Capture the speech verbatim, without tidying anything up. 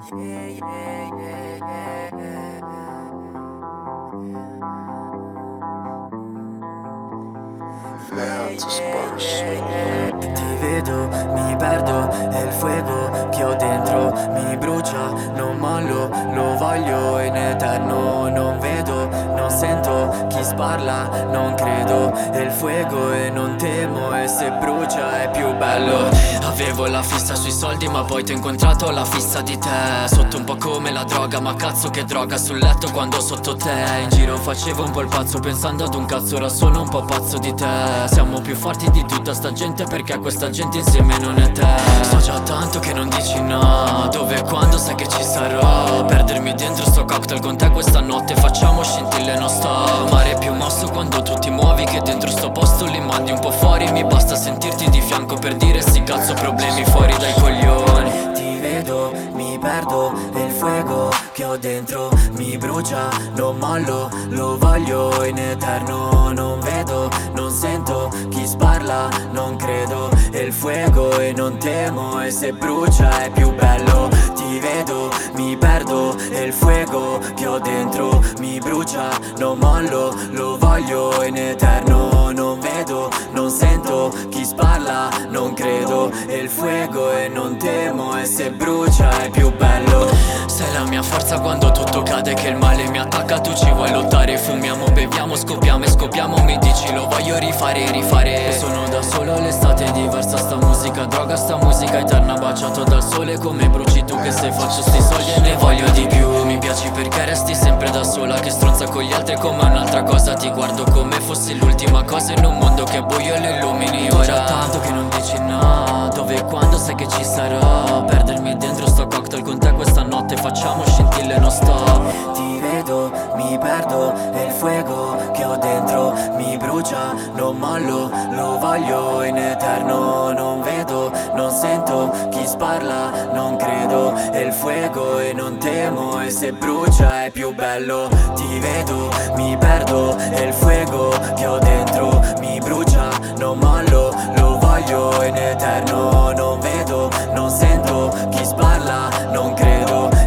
Ti vedo, mi perdo, è il fuoco che ho dentro, mi brucia, non mollo, lo voglio in eterno. Non vedo, non sento chi sparla, non credo, è il fuoco e non temo, e se brucia è più bello. Avevo la fissa sui soldi ma poi ti ho incontrato la fissa di te. Sotto un po' come la droga, ma cazzo che droga sul letto quando sotto te. In giro facevo un po' il pazzo pensando ad un cazzo, ora sono un po' pazzo di te. Siamo più forti di tutta sta gente perché questa gente insieme non è te. So già tanto che non dici no, dove e quando sai che ci sarò. Perdermi dentro sto cocktail con te questa notte, facciamo scintille non sto. Mare più mosso quando tu ti muovi che dentro sto posto li mandi un po' fuori. Mi basta sentirti di fianco per dire sti cazzo problemi fuori dai coglioni. Ti vedo, mi perdo, e il fuoco che ho dentro mi brucia, non mollo, lo voglio in eterno. Non vedo, non sento chi sparla, non credo, è il fuoco e non temo, e se brucia è più bello. Ti vedo, mi perdo, e il fuoco che ho dentro mi brucia, non mollo, lo voglio in eterno. Non vedo, non sento chi sparla, non credo, è il fuoco e non temo, e se brucia è più bello. Sei la mia forza quando tutto cade, che il male mi attacca, tu ci vuoi lottare. Fumiamo, beviamo, scopiamo e scopiamo, mi dici lo voglio rifare, rifare. Sono da solo, l'estate è diversa, sta musica droga, sta musica eterna. Baciato dal sole come bruci tu, che se faccio sti soldi e ne voglio di più. Mi piaci perché resti sempre da sola, che stronza con gli altri come un'altra cosa. Ti guardo come fosse l'ultima cosa in un mondo che è buio e lo illumini ora. Già tanto che non dici no, dove e quando sai che ci sarò. Perdermi dentro sto cocktail con te questa notte, facciamo scintille non sto. Ti vedo, mi perdo, è il fuoco che ho dentro mi brucia, non mollo, lo voglio in eterno. Non vedo, non sento chi sparla, non credo, è il fuoco e non temo, e se brucia è più bello. Ti vedo, mi perdo, è il fuoco che ho dentro mi brucia, non mollo, lo voglio in eterno. Non vedo, non sento chi sparla, non credo,